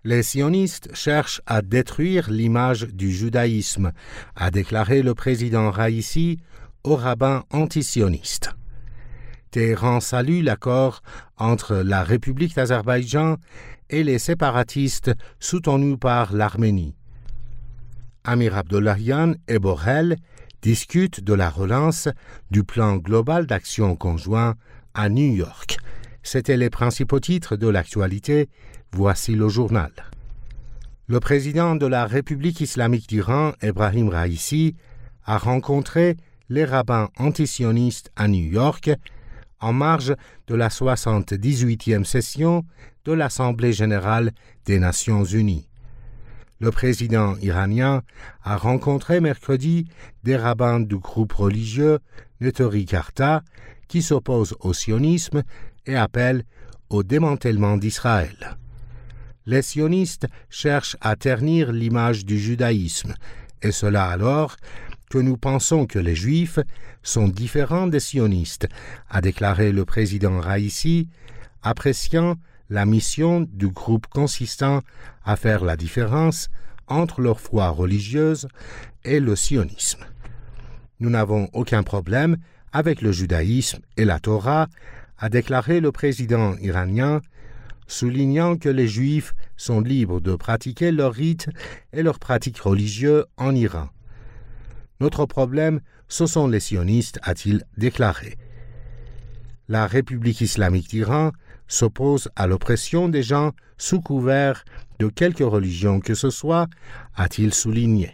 Les sionistes cherchent à détruire l'image du judaïsme, a déclaré le président Raïssi aux rabbins antisionistes. Téhéran salue l'accord entre la République d'Azerbaïdjan et les séparatistes soutenus par l'Arménie. Amir Abdollahian et Borrell discutent de la relance du plan global d'action conjoint à New York. C'étaient les principaux titres de l'actualité. Voici le journal. Le président de la République islamique d'Iran, Ebrahim Raïssi, a rencontré les rabbins antisionistes à New York en marge de la 78e session de l'Assemblée générale des Nations unies. Le président iranien a rencontré mercredi des rabbins du groupe religieux Netori Karta qui s'opposent au sionisme et appellent au démantèlement d'Israël. Les sionistes cherchent à ternir l'image du judaïsme, et cela alors que nous pensons que les Juifs sont différents des sionistes, a déclaré le président Raïssi, appréciant la mission du groupe consistant à faire la différence entre leur foi religieuse et le sionisme. Nous n'avons aucun problème avec le judaïsme et la Torah, a déclaré le président iranien, soulignant que les Juifs sont libres de pratiquer leurs rites et leurs pratiques religieuses en Iran. Notre problème, ce sont les sionistes, a-t-il déclaré. La République islamique d'Iran s'oppose à l'oppression des gens sous couvert de quelque religion que ce soit, a-t-il souligné.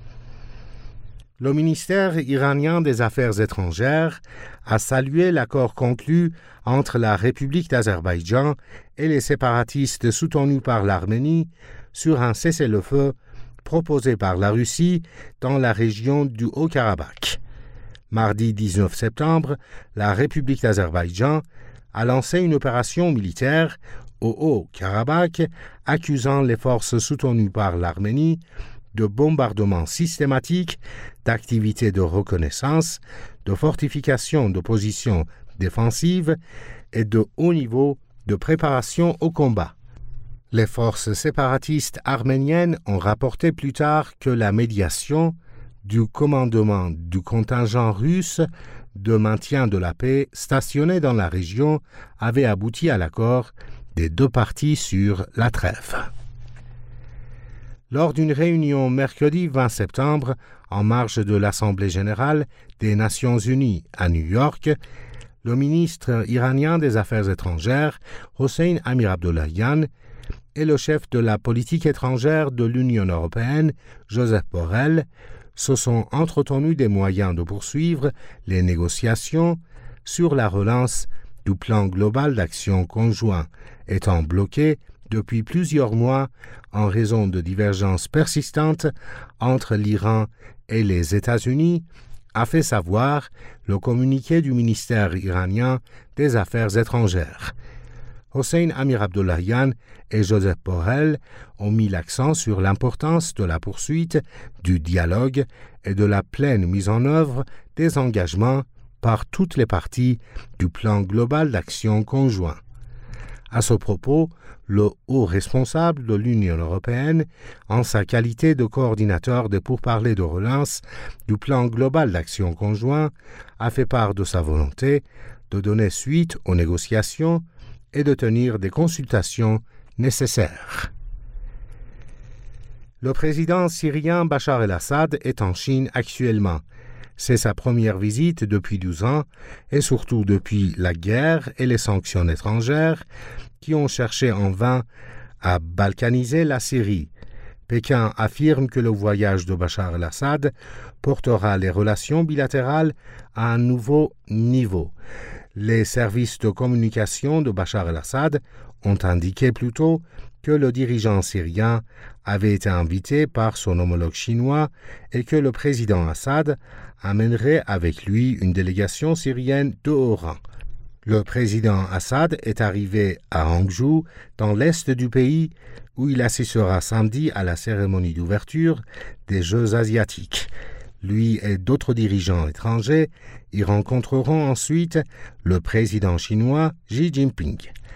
Le ministère iranien des Affaires étrangères a salué l'accord conclu entre la République d'Azerbaïdjan et les séparatistes soutenus par l'Arménie sur un cessez-le-feu proposé par la Russie dans la région du Haut-Karabakh. Mardi 19 septembre, la République d'Azerbaïdjan a lancé une opération militaire au Haut-Karabakh accusant les forces soutenues par l'Arménie de bombardements systématiques, d'activités de reconnaissance, de fortification de positions défensives et de haut niveau de préparation au combat. Les forces séparatistes arméniennes ont rapporté plus tard que la médiation du commandement du contingent russe de maintien de la paix stationné dans la région avait abouti à l'accord des deux parties sur la trêve. Lors d'une réunion mercredi 20 septembre, en marge de l'Assemblée générale des Nations unies à New York, le ministre iranien des Affaires étrangères, Hossein Amir Abdollahian, et le chef de la politique étrangère de l'Union européenne, Josep Borrell, se sont entretenus des moyens de poursuivre les négociations sur la relance du plan global d'action conjoint, étant bloqué depuis plusieurs mois en raison de divergences persistantes entre l'Iran et les États-Unis, a fait savoir le communiqué du ministère iranien des Affaires étrangères. Hossein Amir Abdollahian et Josep Borrell ont mis l'accent sur l'importance de la poursuite du dialogue et de la pleine mise en œuvre des engagements par toutes les parties du plan global d'action conjoint. À ce propos, le haut responsable de l'Union européenne, en sa qualité de coordinateur des pourparlers de relance du plan global d'action conjoint, a fait part de sa volonté de donner suite aux négociations et de tenir des consultations nécessaires. Le président syrien Bachar el-Assad est en Chine actuellement. C'est sa première visite depuis 12 ans et surtout depuis la guerre et les sanctions étrangères qui ont cherché en vain à balkaniser la Syrie. Pékin affirme que le voyage de Bachar el-Assad portera les relations bilatérales à un nouveau niveau. Les services de communication de Bachar el-Assad ont indiqué plus tôt que le dirigeant syrien avait été invité par son homologue chinois et que le président Assad amènerait avec lui une délégation syrienne de haut rang. Le président Assad est arrivé à Hangzhou, dans l'est du pays, où il assistera samedi à la cérémonie d'ouverture des Jeux asiatiques. Lui et d'autres dirigeants étrangers y rencontreront ensuite le président chinois Xi Jinping.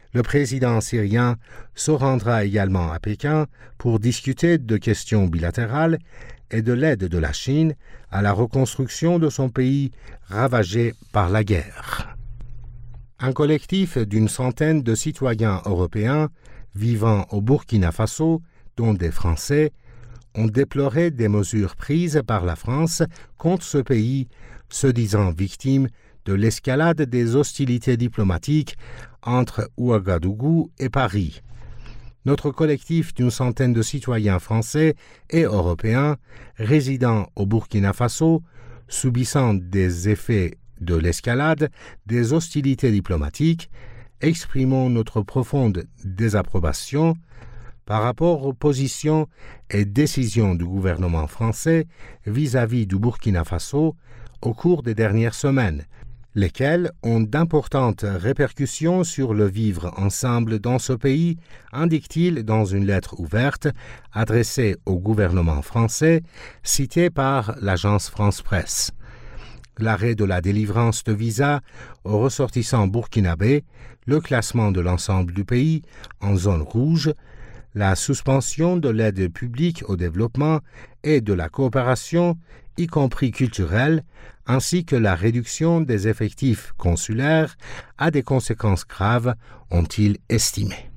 Le président syrien se rendra également à Pékin pour discuter de questions bilatérales et de l'aide de la Chine à la reconstruction de son pays ravagé par la guerre. Un collectif d'une centaine de citoyens européens vivant au Burkina Faso, dont des Français, ont déploré des mesures prises par la France contre ce pays, se disant victime de l'escalade des hostilités diplomatiques entre Ouagadougou et Paris. Notre collectif d'une centaine de citoyens français et européens résidant au Burkina Faso, subissant des effets de l'escalade des hostilités diplomatiques, exprimons notre profonde désapprobation par rapport aux positions et décisions du gouvernement français vis-à-vis du Burkina Faso au cours des dernières semaines, lesquelles ont d'importantes répercussions sur le vivre ensemble dans ce pays, indique-t-il dans une lettre ouverte adressée au gouvernement français, citée par l'agence France-Presse. L'arrêt de la délivrance de visas aux ressortissants burkinabés, le classement de l'ensemble du pays en zone rouge, la suspension de l'aide publique au développement et de la coopération, y compris culturelle, ainsi que la réduction des effectifs consulaires a des conséquences graves, ont-ils estimé.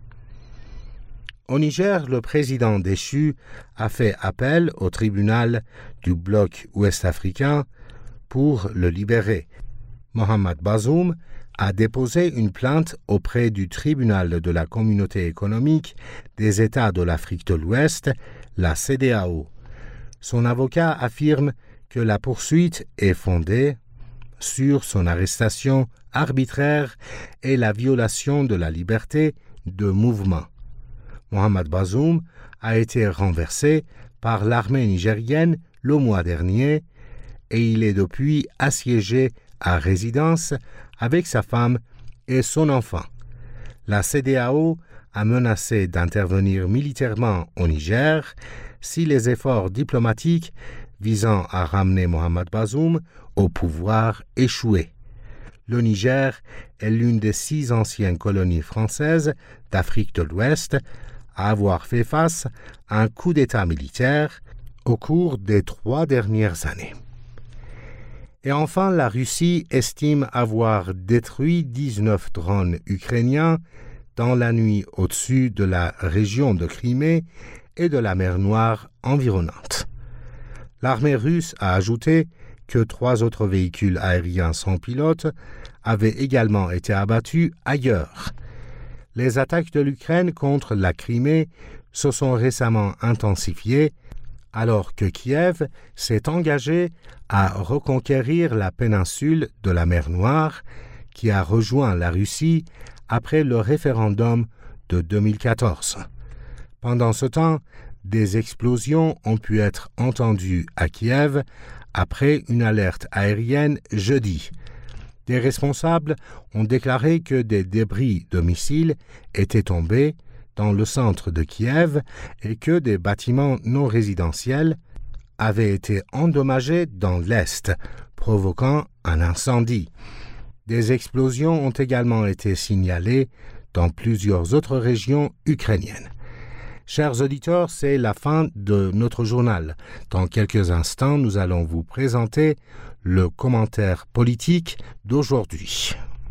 Au Niger, le président déchu a fait appel au tribunal du bloc ouest-africain pour le libérer. Mohamed Bazoum a déposé une plainte auprès du tribunal de la Communauté économique des États de l'Afrique de l'Ouest, la CEDEAO. Son avocat affirme que la poursuite est fondée sur son arrestation arbitraire et la violation de la liberté de mouvement. Mohamed Bazoum a été renversé par l'armée nigérienne le mois dernier et il est depuis assiégé à résidence avec sa femme et son enfant. La CEDEAO a menacé d'intervenir militairement au Niger si les efforts diplomatiques visant à ramener Mohamed Bazoum au pouvoir échouaient. Le Niger est l'une des 6 anciennes colonies françaises d'Afrique de l'Ouest à avoir fait face à un coup d'État militaire au cours des 3 dernières années. Et enfin, la Russie estime avoir détruit 19 drones ukrainiens dans la nuit au-dessus de la région de Crimée et de la mer Noire environnante. L'armée russe a ajouté que 3 autres véhicules aériens sans pilote avaient également été abattus ailleurs. Les attaques de l'Ukraine contre la Crimée se sont récemment intensifiées alors que Kiev s'est engagé à reconquérir la péninsule de la mer Noire qui a rejoint la Russie après le référendum de 2014. Pendant ce temps, des explosions ont pu être entendues à Kiev après une alerte aérienne jeudi. Des responsables ont déclaré que des débris de missiles étaient tombés dans le centre de Kiev et que des bâtiments non résidentiels avaient été endommagés dans l'est, provoquant un incendie. Des explosions ont également été signalées dans plusieurs autres régions ukrainiennes. Chers auditeurs, c'est la fin de notre journal. Dans quelques instants, nous allons vous présenter le commentaire politique d'aujourd'hui.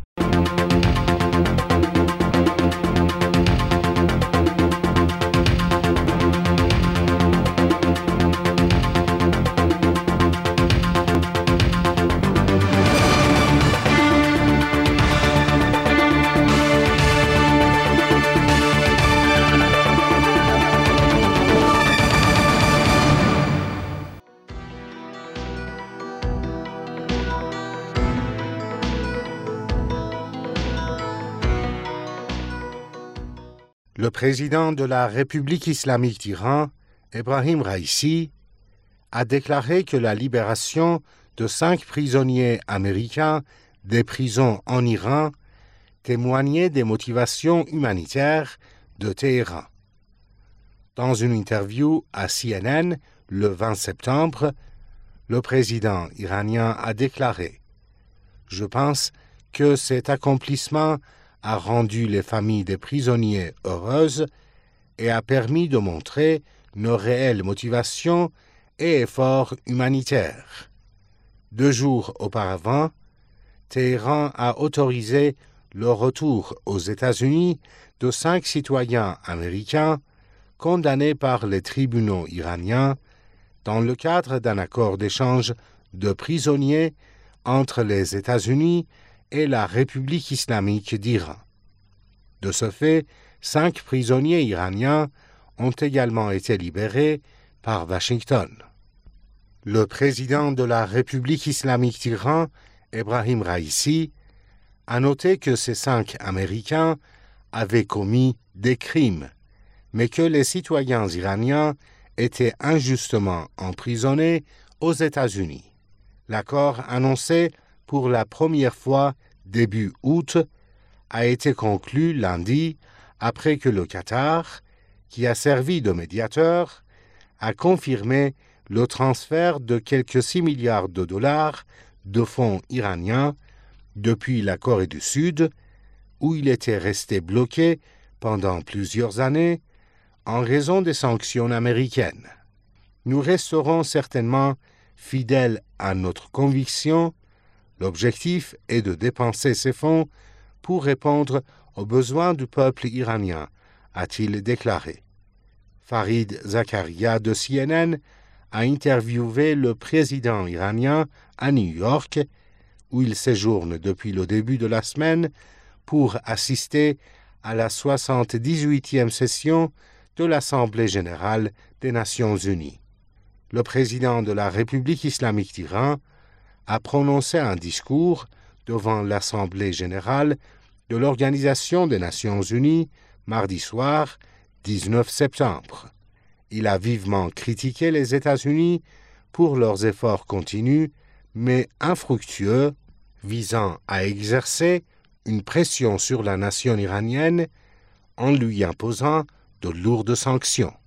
Le président de la République islamique d'Iran, Ebrahim Raïssi, a déclaré que la libération de 5 prisonniers américains des prisons en Iran témoignait des motivations humanitaires de Téhéran. Dans une interview à CNN le 20 septembre, le président iranien a déclaré « Je pense que cet accomplissement a rendu les familles des prisonniers heureuses et a permis de montrer nos réelles motivations et efforts humanitaires. 2 jours auparavant, Téhéran a autorisé le retour aux États-Unis de 5 citoyens américains condamnés par les tribunaux iraniens dans le cadre d'un accord d'échange de prisonniers entre les États-Unis et la République islamique d'Iran. De ce fait, 5 prisonniers iraniens ont également été libérés par Washington. Le président de la République islamique d'Iran, Ebrahim Raïssi, a noté que ces 5 Américains avaient commis des crimes, mais que les citoyens iraniens étaient injustement emprisonnés aux États-Unis. L'accord annoncé pour la première fois début août a été conclu lundi après que le Qatar, qui a servi de médiateur, a confirmé le transfert de quelques 6 milliards de dollars de fonds iraniens depuis la Corée du Sud, où il était resté bloqué pendant plusieurs années en raison des sanctions américaines. Nous resterons certainement fidèles à notre conviction. L'objectif est de dépenser ces fonds pour répondre aux besoins du peuple iranien, a-t-il déclaré. Farid Zakaria de CNN a interviewé le président iranien à New York, où il séjourne depuis le début de la semaine pour assister à la 78e session de l'Assemblée générale des Nations unies. Le président de la République islamique d'Iran a prononcé un discours devant l'Assemblée générale de l'Organisation des Nations unies mardi soir, 19 septembre. Il a vivement critiqué les États-Unis pour leurs efforts continus, mais infructueux, visant à exercer une pression sur la nation iranienne en lui imposant de lourdes sanctions.